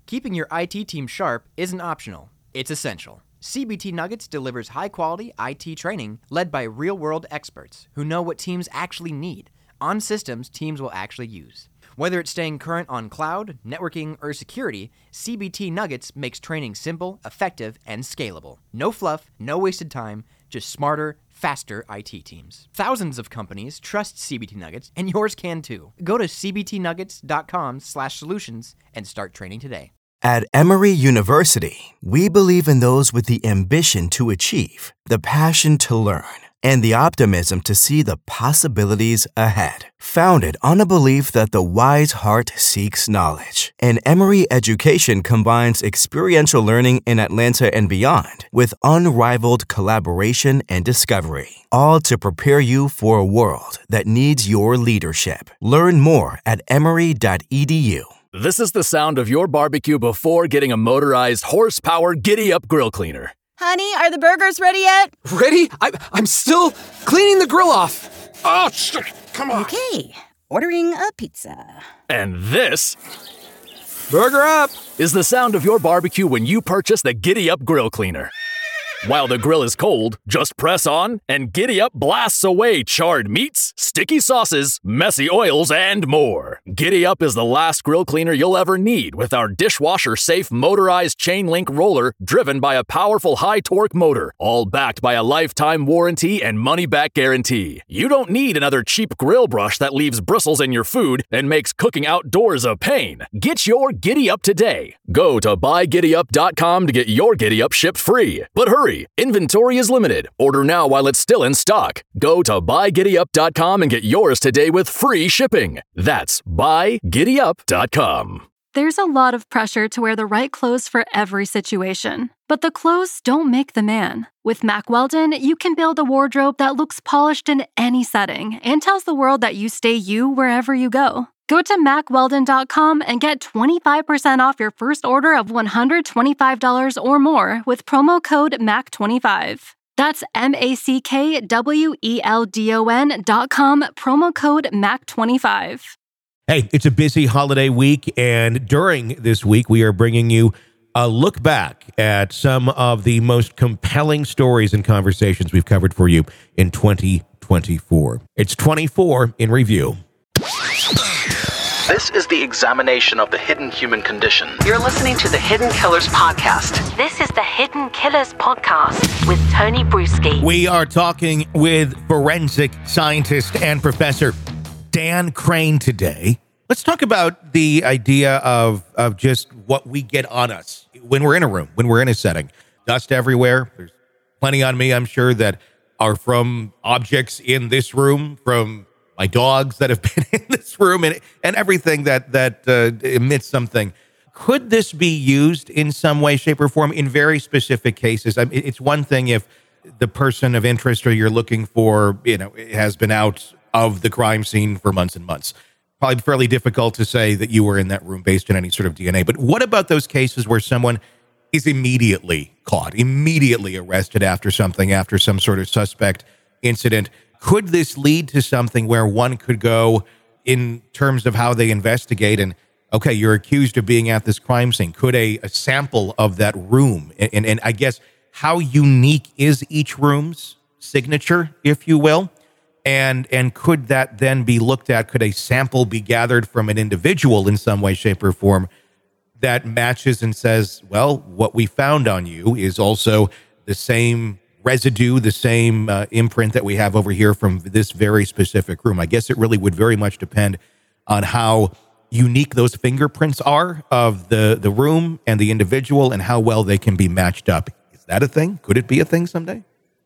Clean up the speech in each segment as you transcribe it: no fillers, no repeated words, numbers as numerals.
Keeping your IT team sharp isn't optional, it's essential. CBT Nuggets delivers high-quality IT training led by real-world experts who know what teams actually need on systems teams will actually use. Whether it's staying current on cloud, networking, or security, CBT Nuggets makes training simple, effective, and scalable. No fluff, no wasted time, just smarter, faster IT teams. Thousands of companies trust CBT Nuggets, and yours can too. Go to cbtnuggets.com/solutions and start training today. At Emory University, we believe in those with the ambition to achieve, the passion to learn, and the optimism to see the possibilities ahead. Founded on a belief that the wise heart seeks knowledge, and Emory education combines experiential learning in Atlanta and beyond with unrivaled collaboration and discovery, all to prepare you for a world that needs your leadership. Learn more at emory.edu. This is the sound of your barbecue before getting a motorized horsepower giddy-up grill cleaner. Honey, are the burgers ready yet? Ready? I'm still cleaning the grill off. Oh, come on. Okay, ordering a pizza. And this Burger up is the sound of your barbecue when you purchase the Giddy-Up Grill Cleaner. While the grill is cold, just press on and Giddy-Up blasts away charred meats, sticky sauces, messy oils, and more. Giddy-Up is the last grill cleaner you'll ever need with our dishwasher-safe motorized chain link roller driven by a powerful high-torque motor, all backed by a lifetime warranty and money-back guarantee. You don't need another cheap grill brush that leaves bristles in your food and makes cooking outdoors a pain. Get your Giddy-Up today. Go to buygiddyup.com to get your Giddy-Up shipped free. But hurry! Inventory is limited. Order now while it's still in stock. Go to buygiddyup.com and get yours today with free shipping. That's buygiddyup.com. There's a lot of pressure to wear the right clothes for every situation. But the clothes don't make the man. With Mack Weldon, you can build a wardrobe that looks polished in any setting and tells the world that you stay you wherever you go. Go to MackWeldon.com and get 25% off your first order of $125 or more with promo code MACK25. That's MackWeldon.com, promo code MACK25. Hey, it's a busy holiday week, and during this week, we are bringing you a look back at some of the most compelling stories and conversations we've covered for you in 2024. It's 24 in review. This is the examination of the hidden human condition. You're listening to the Hidden Killers Podcast. This is the Hidden Killers Podcast with Tony Bruschi. We are talking with forensic scientist and professor Dan Crane today. Let's talk about the idea of just what we get on us when we're in a room, when we're in a setting. Dust everywhere. There's plenty on me, I'm sure, that are from objects in this room, from my dogs that have been in this room, and everything that emits something. Could this be used in some way, shape, or form in very specific cases? I mean, it's one thing if the person of interest or you're looking for, has been out of the crime scene for months and months. Probably fairly difficult to say that you were in that room based on any sort of DNA. But what about those cases where someone is immediately caught, immediately arrested after some sort of suspect incident? Could this lead to something where one could go in terms of how they investigate and, okay, you're accused of being at this crime scene. Could a sample of that room, and I guess how unique is each room's signature, if you will, and could that then be looked at? Could a sample be gathered from an individual in some way, shape, or form that matches and says, well, what we found on you is also the same residue, the same imprint that we have over here from this very specific room? I guess it really would very much depend on how unique those fingerprints are of the room and the individual and how well they can be matched up. Is that a thing? Could it be a thing someday?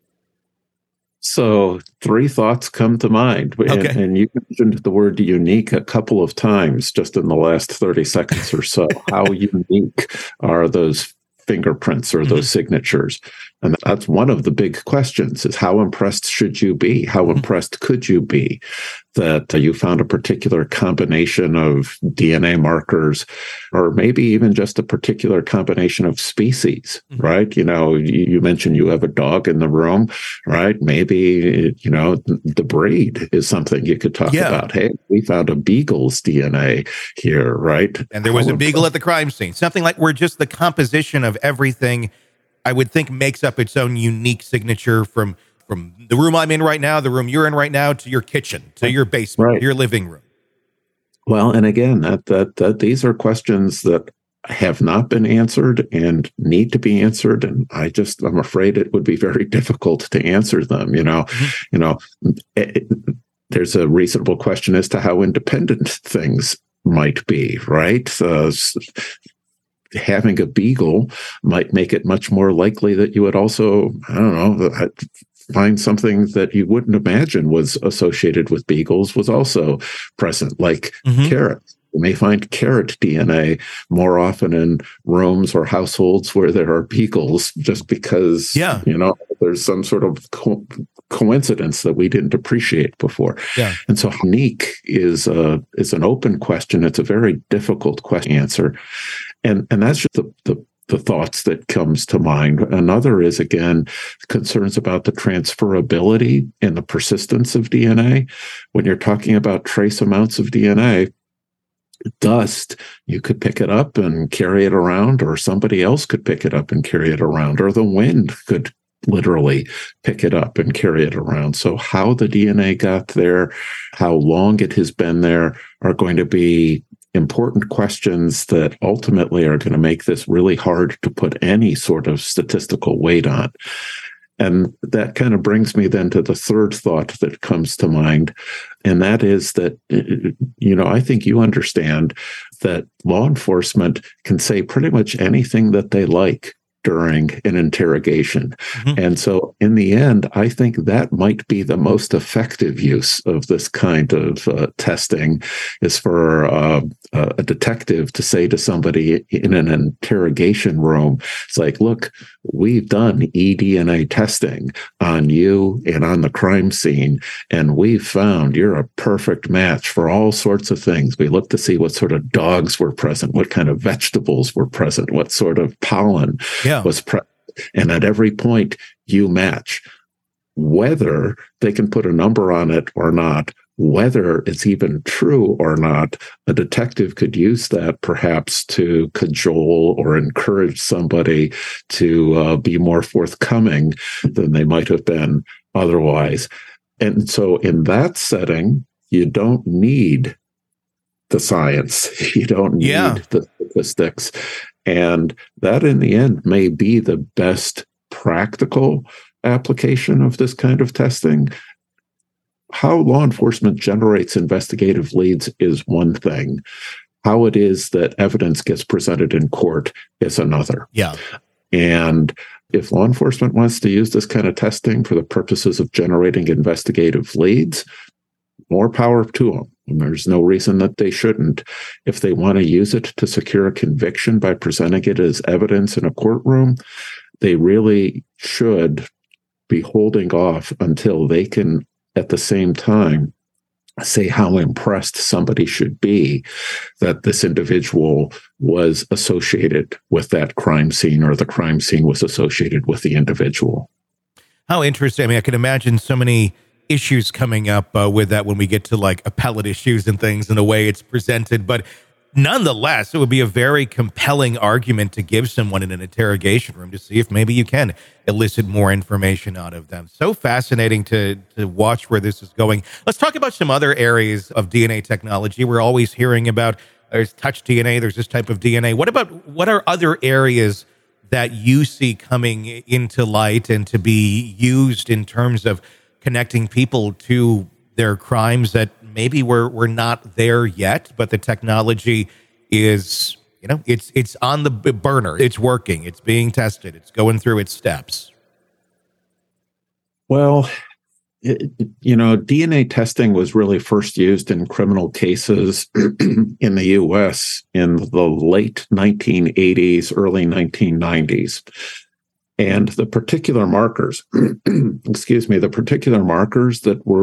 So 3 thoughts come to mind. Okay. And you mentioned the word unique a couple of times just in the last 30 seconds or so. How unique are those fingerprints or those signatures? And that's one of the big questions, is how impressed should you be? How impressed could you be? that you found a particular combination of DNA markers, or maybe even just a particular combination of species, right? You mentioned you have a dog in the room, right? Maybe, the breed is something you could talk about. Hey, we found a beagle's DNA here, right? And there was a beagle at the crime scene. Something like where just the composition of everything, I would think, makes up its own unique signature from the room I'm in right now, the room you're in right now, to your kitchen, to your basement, your living room. Well, and again, that these are questions that have not been answered and need to be answered, and I'm afraid it would be very difficult to answer them. There's a reasonable question as to how independent things might be, right? Having a beagle might make it much more likely that you would also, find something that you wouldn't imagine was associated with beagles was also present, like carrots. You may find carrot DNA more often in rooms or households where there are beagles, just because, there's some sort of coincidence that we didn't appreciate before. Yeah. And so unique is an open question. It's a very difficult question to answer. And that's just the thoughts that comes to mind. Another is, again, concerns about the transferability and the persistence of DNA. When you're talking about trace amounts of DNA, dust, you could pick it up and carry it around, or somebody else could pick it up and carry it around, or the wind could literally pick it up and carry it around. So how the DNA got there, how long it has been there, are going to be important questions that ultimately are going to make this really hard to put any sort of statistical weight on. And that kind of brings me then to the third thought that comes to mind. And that is that, I think you understand that law enforcement can say pretty much anything that they like during an interrogation. And so in the end, I think that might be the most effective use of this kind of testing, is for a detective to say to somebody in an interrogation room, it's like, look, we've done eDNA testing on you and on the crime scene, and we've found you're a perfect match for all sorts of things. We looked to see what sort of dogs were present, what kind of vegetables were present, what sort of pollen was present. And at every point, you match. Whether they can put a number on it or not, whether it's even true or not, a detective could use that perhaps to cajole or encourage somebody to be more forthcoming than they might have been otherwise. And so in that setting, you don't need the science. You don't need the statistics. And that, in the end, may be the best practical application of this kind of testing. How law enforcement generates investigative leads is one thing. How it is that evidence gets presented in court is another. Yeah. And if law enforcement wants to use this kind of testing for the purposes of generating investigative leads, more power to them. And there's no reason that they shouldn't. If they want to use it to secure a conviction by presenting it as evidence in a courtroom, they really should be holding off until they can, at the same time, say how impressed somebody should be that this individual was associated with that crime scene, or the crime scene was associated with the individual. How interesting. I mean, I can imagine so many issues coming up with that when we get to like appellate issues and things and the way it's presented. But nonetheless, it would be a very compelling argument to give someone in an interrogation room to see if maybe you can elicit more information out of them. So fascinating to watch where this is going. Let's talk about some other areas of DNA technology. We're always hearing about there's touch DNA, there's this type of DNA. What are other areas that you see coming into light and to be used in terms of connecting people to their crimes that maybe we're not there yet, but the technology is, it's on the burner. It's working. It's being tested. It's going through its steps. Well, DNA testing was really first used in criminal cases in the U.S. in the late 1980s, early 1990s. And the particular markers, the particular markers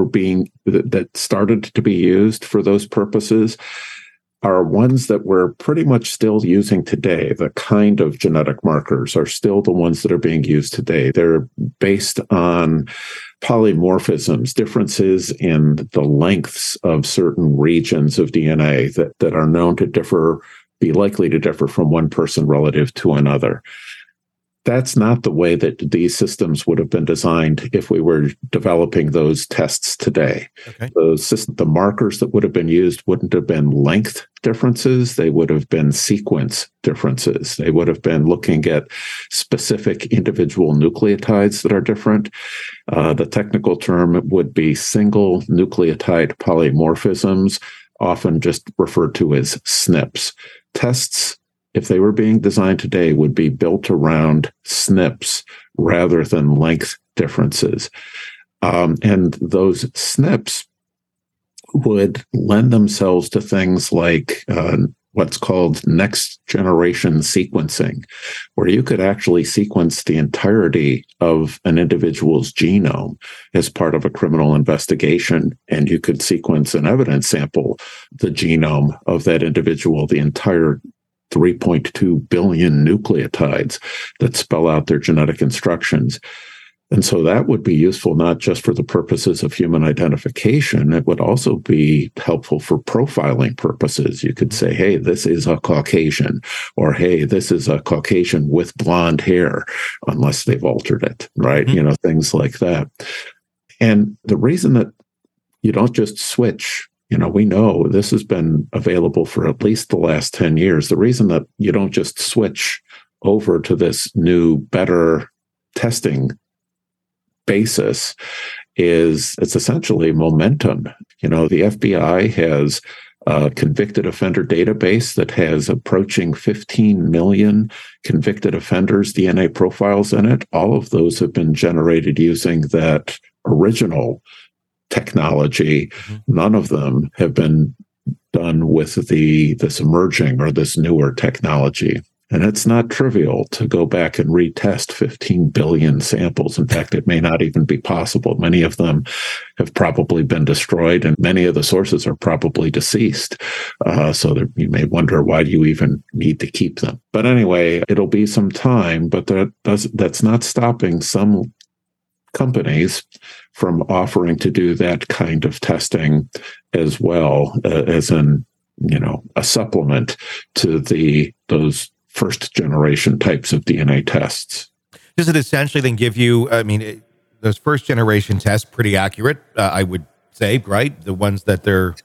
that started to be used for those purposes are ones that we're pretty much still using today. The kind of genetic markers are still the ones that are being used today. They're based on polymorphisms, differences in the lengths of certain regions of DNA that are known to be likely to differ from one person relative to another. That's not the way that these systems would have been designed if we were developing those tests today. Okay. The markers that would have been used wouldn't have been length differences. They would have been sequence differences. They would have been looking at specific individual nucleotides that are different. The technical term would be single nucleotide polymorphisms, often just referred to as SNPs. Tests, if they were being designed today, would be built around SNPs rather than length differences. And those SNPs would lend themselves to things like what's called next generation sequencing, where you could actually sequence the entirety of an individual's genome as part of a criminal investigation. And you could sequence an evidence sample, the genome of that individual, the entire 3.2 billion nucleotides that spell out their genetic instructions. And so that would be useful not just for the purposes of human identification, it would also be helpful for profiling purposes. You could say, hey, this is a Caucasian, or hey, this is a Caucasian with blonde hair, unless they've altered it, right? Mm-hmm. Things like that. And the reason that you don't just switch, we know this has been available for at least the last 10 years. The reason that you don't just switch over to this new, better testing basis is it's essentially momentum. The FBI has a convicted offender database that has approaching 15 million convicted offenders DNA profiles in it. All of those have been generated using that original technology. Mm-hmm. None of them have been done with this emerging or this newer technology. And it's not trivial to go back and retest 15 billion samples. In fact, it may not even be possible. Many of them have probably been destroyed, and many of the sources are probably deceased. So that you may wonder, why do you even need to keep them? But anyway, it'll be some time, but that's not stopping some companies from offering to do that kind of testing as well, as a supplement to those first generation types of DNA tests. Does it essentially then give you, those first generation tests pretty accurate, I would say, right? The ones that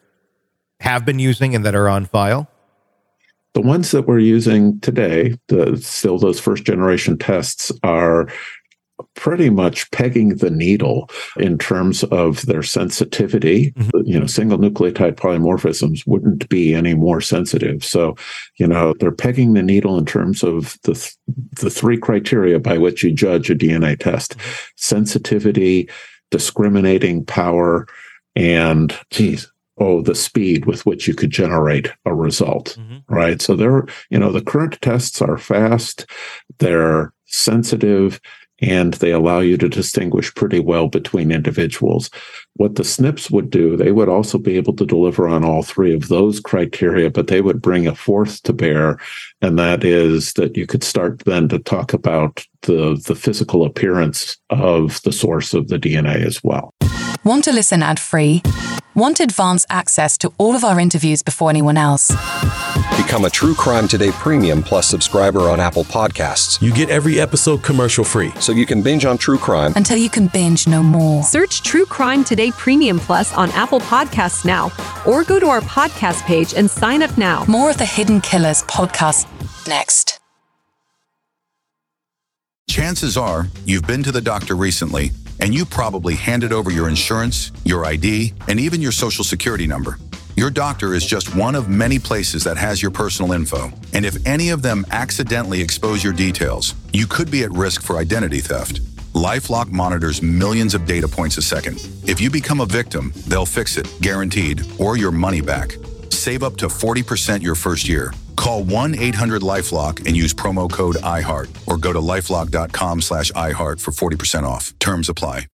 have been using and that are on file? The ones that we're using today, still those first generation tests, are pretty much pegging the needle in terms of their sensitivity. Mm-hmm. Single nucleotide polymorphisms wouldn't be any more sensitive. So, they're pegging the needle in terms of the three criteria by which you judge a DNA test: sensitivity, discriminating power, and the speed with which you could generate a result. Mm-hmm. Right. So the current tests are fast, they're sensitive, and they allow you to distinguish pretty well between individuals. What the SNPs would do, they would also be able to deliver on all three of those criteria, but they would bring a fourth to bear, and that is that you could start then to talk about the physical appearance of the source of the DNA as well. Want to listen ad-free? Want advanced access to all of our interviews before anyone else? Become a True Crime Today Premium Plus subscriber on Apple Podcasts. You get every episode commercial-free. So you can binge on true crime until you can binge no more. Search True Crime Today Premium Plus on Apple Podcasts now, or go to our podcast page and sign up now. More of the Hidden Killers podcast next. Chances are you've been to the doctor recently, and you probably handed over your insurance, your ID, and even your social security number. Your doctor is just one of many places that has your personal info, and if any of them accidentally expose your details, you could be at risk for identity theft. LifeLock monitors millions of data points a second. If you become a victim, they'll fix it, guaranteed, or your money back. Save up to 40% your first year. Call 1-800-LifeLock and use promo code IHEART or go to LifeLock.com/iHeart for 40% off. Terms apply.